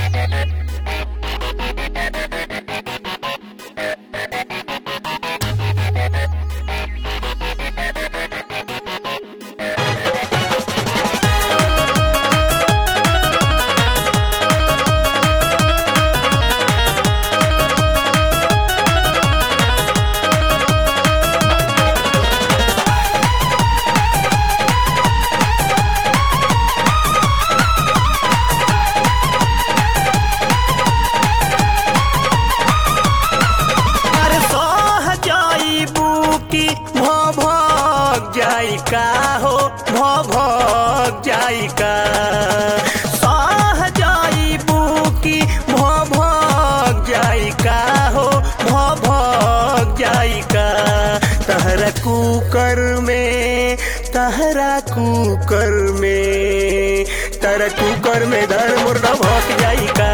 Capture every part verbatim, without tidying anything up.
का हो भग जाई का सह जाई बुकी भग जाई का हो भग जाई का तहरा कुकर में तहरा कुकर में तहरा कुकर में धर मुर्दा भग जाई का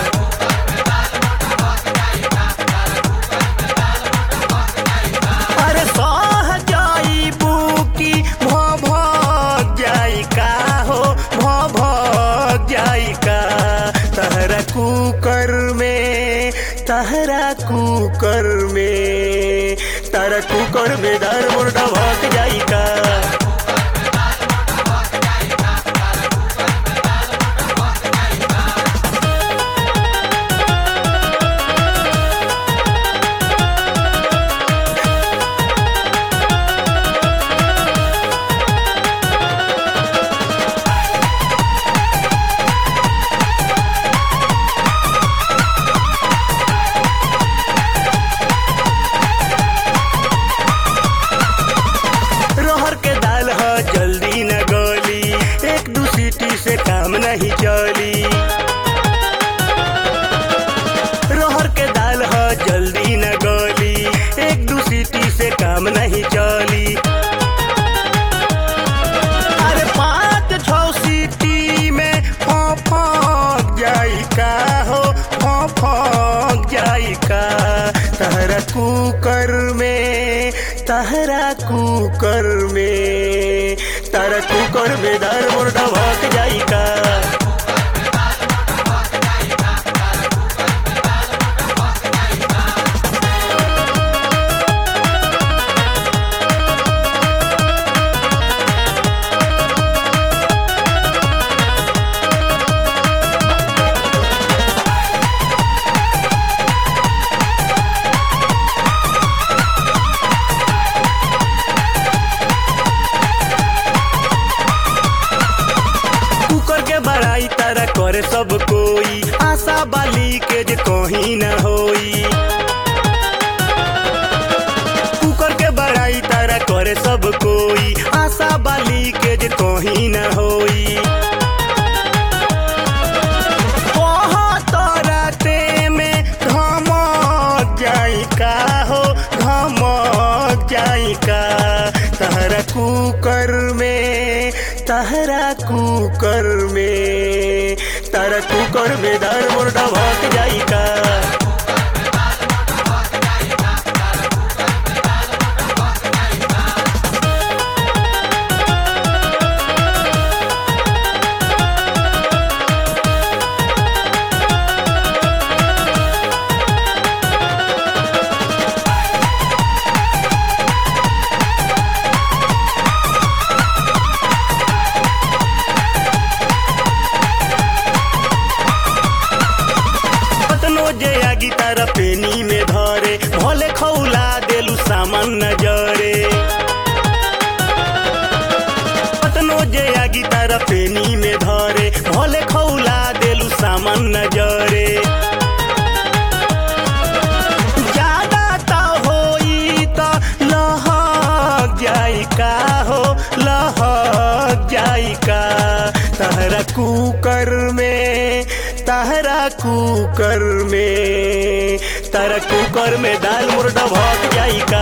कुकर में तहरा कुकर में तारा कुकर में दर मुर्दा भग जाई का से काम नहीं चली रहर के दाल ह जल्दी न गली एक दू सीटी से काम नहीं चली अरे पाँच छो सीटी में फक जाई का हो फक जाई का तहरा कुकर में तहरा कुकर में तारा कुकर में दर मुर्दा भग जाई का बड़ाई तारा करे सब कोई आशा बाली के जे कहीं न होई कुकर के बड़ाई तारा करे सब कोई आशा बाली के जे कहीं न होई तोराते में धमक जाई का हो धमक जाई का तहरा कुकर में तहरा कुकर में तारा कुकर में दर मुर्दा भग जाई का तारा पेनी में धरे भले खौला देलू सामान नजरे पतनो जे आगी तारा पेनी में धरे भले खौला देलू सामान नजरे ज्यादा ता होई ता लहक जाई का हो लहक जाई का तहरा कुकर में तहरा कुकर में तारा कुकर में दाल मुर्दा भग जाई का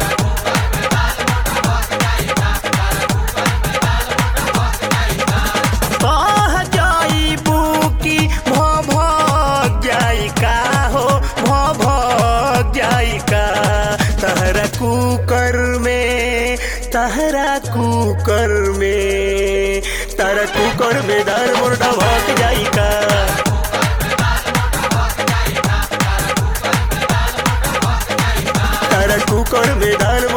बह जाई बुकी भग जाई का हो भग जाई का तहरा कुकर में तहरा कुकर में तारा कुकर में दाल मुर्दा भग जाई का संविधान